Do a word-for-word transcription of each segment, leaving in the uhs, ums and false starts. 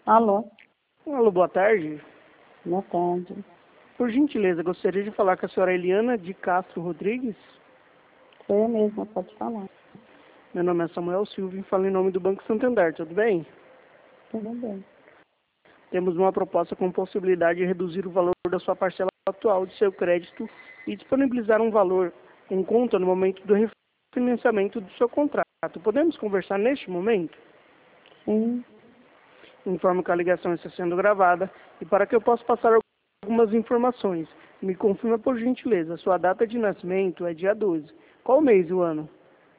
Alô, Alô, boa tarde. boa tarde. Por gentileza, gostaria de falar com a senhora Eliana de Castro Rodrigues. Sou eu mesma, pode falar. Meu nome é Samuel Silva e falo em nome do Banco Santander, tudo bem? Tudo bem. Temos uma proposta com possibilidade de reduzir o valor da sua parcela atual de seu crédito e disponibilizar um valor em conta no momento do refinanciamento do seu contrato. Podemos conversar neste momento? Sim, Informo que a ligação está sendo gravada e para que eu possa passar algumas informações. Me confirma por gentileza, sua data de nascimento é dia doze. Qual mês e o ano?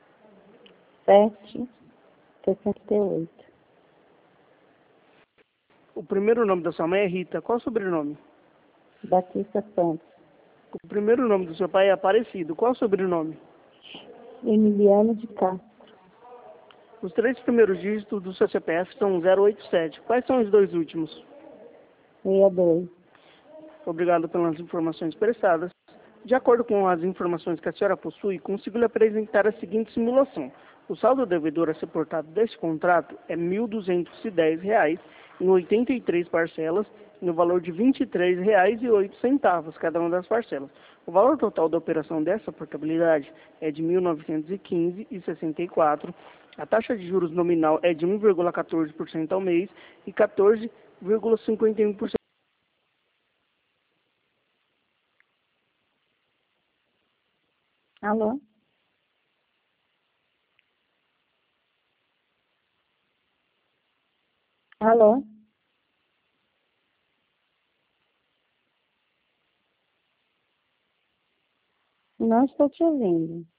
sete, sessenta e oito. O primeiro nome da sua mãe é Rita. Qual o sobrenome? Batista Santos. O primeiro nome do seu pai é Aparecido. Qual o sobrenome? Emiliano de Castro. Os três primeiros dígitos do seu C P F são zero oito sete. Quais são os dois últimos? sessenta e dois. Obrigado pelas informações prestadas. De acordo com as informações que a senhora possui, consigo lhe apresentar a seguinte simulação. O saldo devedor a ser portado deste contrato é mil duzentos e dez reais em oitenta e três parcelas, no valor de vinte e três reais e oito centavos cada uma das parcelas. O valor total da operação dessa portabilidade é de mil novecentos e quinze reais e sessenta e quatro centavos. A taxa de juros nominal é de um vírgula quatorze por cento ao mês e quatorze vírgula cinquenta e um por cento. Alô? Alô? Não estou te ouvindo.